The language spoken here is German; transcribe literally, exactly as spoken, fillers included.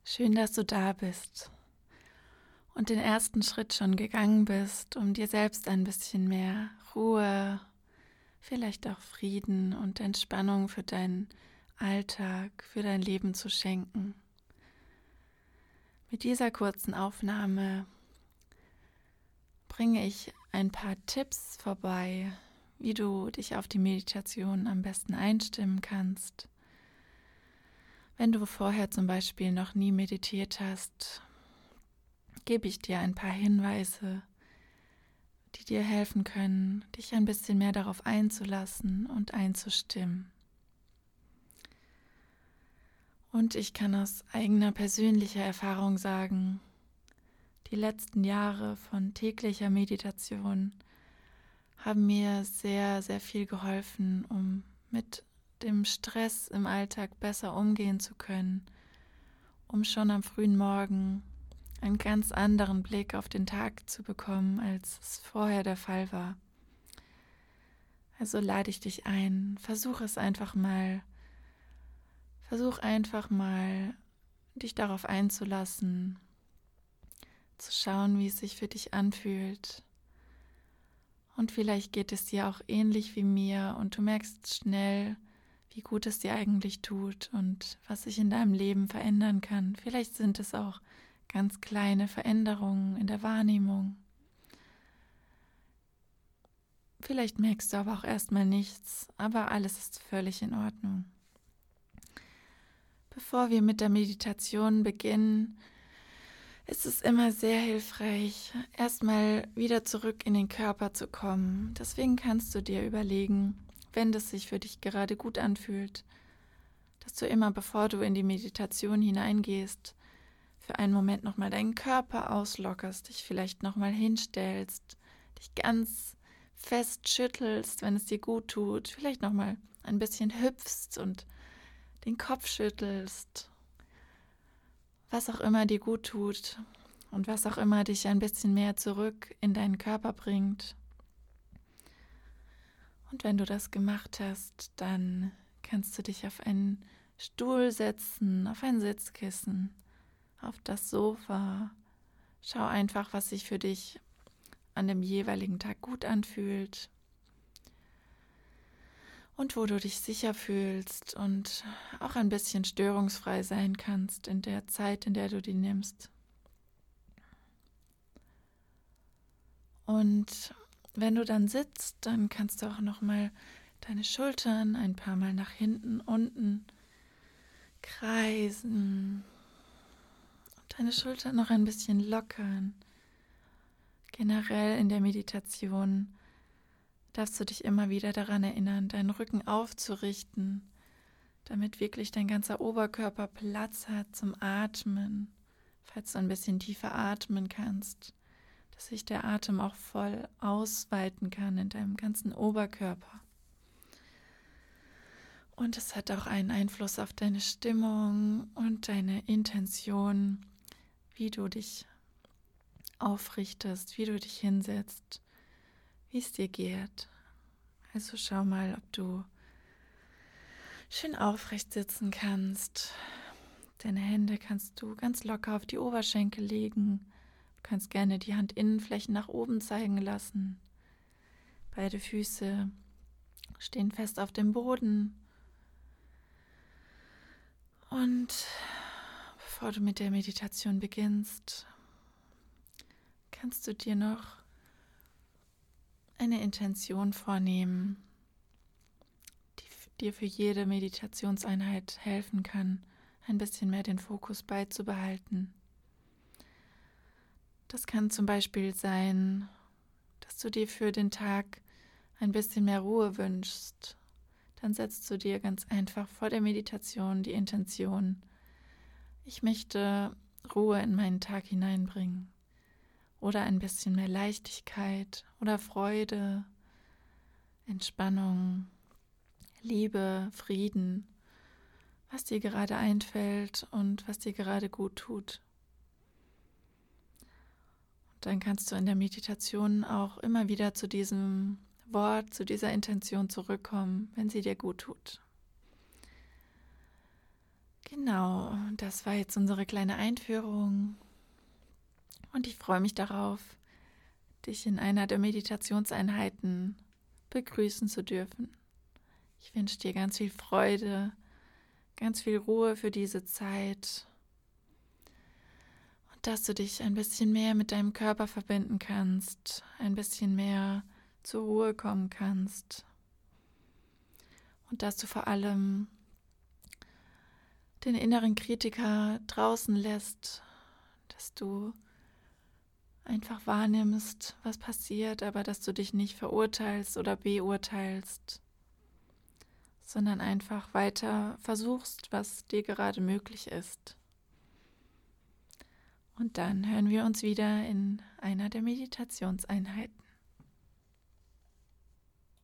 Schön, dass du da bist und den ersten Schritt schon gegangen bist, um dir selbst ein bisschen mehr Ruhe, vielleicht auch Frieden und Entspannung für deinen Alltag, für dein Leben zu schenken. Mit dieser kurzen Aufnahme bringe ich ein paar Tipps vorbei, wie du dich auf die Meditation am besten einstimmen kannst. Wenn du vorher zum Beispiel noch nie meditiert hast, gebe ich dir ein paar Hinweise, die dir helfen können, dich ein bisschen mehr darauf einzulassen und einzustimmen. Und ich kann aus eigener persönlicher Erfahrung sagen, die letzten Jahre von täglicher Meditation haben mir sehr, sehr viel geholfen, um mit dem Stress im Alltag besser umgehen zu können, um schon am frühen Morgen einen ganz anderen Blick auf den Tag zu bekommen, als es vorher der Fall war. Also lade ich dich ein, versuch es einfach mal, versuch einfach mal, dich darauf einzulassen, zu schauen, wie es sich für dich anfühlt. Und vielleicht geht es dir auch ähnlich wie mir und du merkst schnell, wie gut es dir eigentlich tut und was sich in deinem Leben verändern kann. Vielleicht sind es auch ganz kleine Veränderungen in der Wahrnehmung. Vielleicht merkst du aber auch erstmal nichts, aber alles ist völlig in Ordnung. Bevor wir mit der Meditation beginnen, ist es immer sehr hilfreich, erstmal wieder zurück in den Körper zu kommen. Deswegen kannst du dir überlegen, wenn es sich für dich gerade gut anfühlt, dass du immer, bevor du in die Meditation hineingehst, für einen Moment nochmal deinen Körper auslockerst, dich vielleicht nochmal hinstellst, dich ganz fest schüttelst, wenn es dir gut tut, vielleicht nochmal ein bisschen hüpfst und den Kopf schüttelst, was auch immer dir gut tut und was auch immer dich ein bisschen mehr zurück in deinen Körper bringt. Und wenn du das gemacht hast, dann kannst du dich auf einen Stuhl setzen, auf ein Sitzkissen, auf das Sofa. Schau einfach, was sich für dich an dem jeweiligen Tag gut anfühlt und wo du dich sicher fühlst und auch ein bisschen störungsfrei sein kannst in der Zeit, in der du die nimmst. Und wenn du dann sitzt, dann kannst du auch noch mal deine Schultern ein paar Mal nach hinten, unten kreisen und deine Schultern noch ein bisschen lockern. Generell in der Meditation darfst du dich immer wieder daran erinnern, deinen Rücken aufzurichten, damit wirklich dein ganzer Oberkörper Platz hat zum Atmen, falls du ein bisschen tiefer atmen kannst, dass sich der Atem auch voll ausweiten kann in deinem ganzen Oberkörper. Und es hat auch einen Einfluss auf deine Stimmung und deine Intention, wie du dich aufrichtest, wie du dich hinsetzt, wie es dir geht. Also schau mal, ob du schön aufrecht sitzen kannst. Deine Hände kannst du ganz locker auf die Oberschenkel legen. Du kannst gerne die Handinnenflächen nach oben zeigen lassen. Beide Füße stehen fest auf dem Boden. Und bevor du mit der Meditation beginnst, kannst du dir noch eine Intention vornehmen, die dir für jede Meditationseinheit helfen kann, ein bisschen mehr den Fokus beizubehalten. Das kann zum Beispiel sein, dass du dir für den Tag ein bisschen mehr Ruhe wünschst. Dann setzt du dir ganz einfach vor der Meditation die Intention: Ich möchte Ruhe in meinen Tag hineinbringen. Oder ein bisschen mehr Leichtigkeit oder Freude, Entspannung, Liebe, Frieden, was dir gerade einfällt und was dir gerade gut tut. Und dann kannst du in der Meditation auch immer wieder zu diesem Wort, zu dieser Intention zurückkommen, wenn sie dir gut tut. Genau, das war jetzt unsere kleine Einführung und ich freue mich darauf, dich in einer der Meditationseinheiten begrüßen zu dürfen. Ich wünsche dir ganz viel Freude, ganz viel Ruhe für diese Zeit und dass du dich ein bisschen mehr mit deinem Körper verbinden kannst, ein bisschen mehr zur Ruhe kommen kannst und dass du vor allem den inneren Kritiker draußen lässt, dass du einfach wahrnimmst, was passiert, aber dass du dich nicht verurteilst oder beurteilst, sondern einfach weiter versuchst, was dir gerade möglich ist. Und dann hören wir uns wieder in einer der Meditationseinheiten.